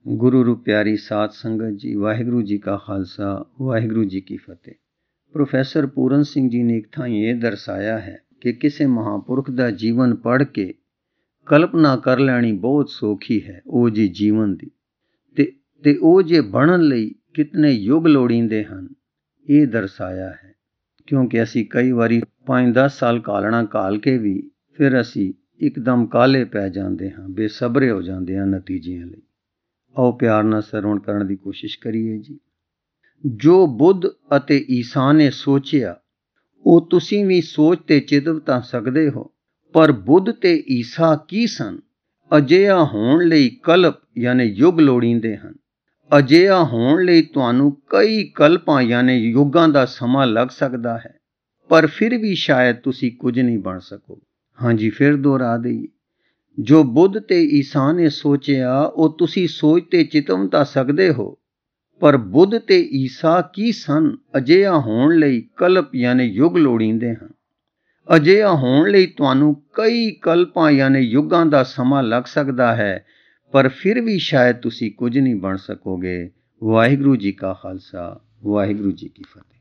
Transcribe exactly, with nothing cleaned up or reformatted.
ਗੁਰੂ ਰੂ ਪਿਆਰੀ ਸਾਧ ਸੰਗਤ ਜੀ, ਵਾਹਿਗੁਰੂ ਜੀ ਕਾ ਖਾਲਸਾ, ਵਾਹਿਗੁਰੂ ਜੀ ਕੀ ਫਤਿਹ। ਪ੍ਰੋਫੈਸਰ ਪੂਰਨ ਸਿੰਘ ਜੀ ਨੇ ਇੱਕ ਥਾਂ ਇਹ ਦਰਸਾਇਆ ਹੈ ਕਿ ਕਿਸੇ ਮਹਾਂਪੁਰਖ ਦਾ ਜੀਵਨ ਪੜ੍ਹ ਕੇ ਕਲਪਨਾ ਕਰ ਲੈਣੀ ਬਹੁਤ ਸੌਖੀ ਹੈ ਉਹ ਜੀ ਜੀਵਨ ਦੀ, ਤੇ ਤੇ ਉਹ ਜੇ ਬਣਨ ਲਈ ਕਿਤਨੇ ਯੁੱਗ ਲੋੜੀਂਦੇ ਹਨ ਇਹ ਦਰਸਾਇਆ ਹੈ। ਕਿਉਂਕਿ ਅਸੀਂ ਕਈ ਵਾਰੀ ਪੰਜ ਦਸ ਸਾਲ ਘਾਲਣਾ ਘਾਲ ਕੇ ਵੀ ਫਿਰ ਅਸੀਂ ਇੱਕਦਮ ਕਾਹਲੇ ਪੈ ਜਾਂਦੇ ਹਾਂ, ਬੇਸਬਰੇ ਹੋ ਜਾਂਦੇ ਹਾਂ ਨਤੀਜਿਆਂ ਲਈ। ਆਓ ਪਿਆਰ ਨਾਲ ਸਰਵਣ ਕਰਨ ਦੀ ਕੋਸ਼ਿਸ਼ ਕਰੀਏ ਜੀ। ਜੋ ਬੁੱਧ ਅਤੇ ਈਸਾ ਨੇ ਸੋਚਿਆ ਉਹ ਤੁਸੀਂ ਵੀ ਸੋਚ ਤੇ ਚਿਤਵ ਤਾਂ ਸਕਦੇ ਹੋ, ਪਰ ਬੁੱਧ ਤੇ ਈਸਾ ਕੀ ਸਨ? ਅਜਿਹਾ ਹੋਣ ਲਈ ਕਲਪ ਯਾਨੀ ਯੁੱਗ ਲੋੜੀਂਦੇ ਹਨ। ਅਜਿਹਾ ਹੋਣ ਲਈ ਤੁਹਾਨੂੰ ਕਈ ਕਲਪਾਂ ਯਾਨੀ ਯੁੱਗਾਂ ਦਾ ਸਮਾਂ ਲੱਗ ਸਕਦਾ ਹੈ, ਪਰ ਫਿਰ ਵੀ ਸ਼ਾਇਦ ਤੁਸੀਂ ਕੁਝ ਨਹੀਂ ਬਣ ਸਕੋ। ਹਾਂਜੀ, ਫਿਰ ਦੁਹਰਾ ਦੇਈਏ। ਜੋ ਬੁੱਧ ਤੇ ਈਸਾ ਨੇ ਸੋਚਿਆ ਉਹ ਤੁਸੀਂ ਸੋਚ ਤੇ ਚਿਤਵ ਤਾਂ ਸਕਦੇ ਹੋ, ਪਰ ਬੁੱਧ ਤੇ ਈਸਾ ਕੀ ਸਨ? ਅਜਿਹਾ ਹੋਣ ਲਈ ਕਲਪ ਯਾਨੀ ਯੁੱਗ ਲੋੜੀਂਦੇ ਹਨ। ਅਜਿਹਾ ਹੋਣ ਲਈ ਤੁਹਾਨੂੰ ਕਈ ਕਲਪਾਂ ਯਾਨੀ ਯੁੱਗਾਂ ਦਾ ਸਮਾਂ ਲੱਗ ਸਕਦਾ ਹੈ, ਪਰ ਫਿਰ ਵੀ ਸ਼ਾਇਦ ਤੁਸੀਂ ਕੁਝ ਨਹੀਂ ਬਣ ਸਕੋਗੇ। ਵਾਹਿਗੁਰੂ ਜੀ ਕਾ ਖਾਲਸਾ, ਵਾਹਿਗੁਰੂ ਜੀ ਕੀ ਫਤਿਹ।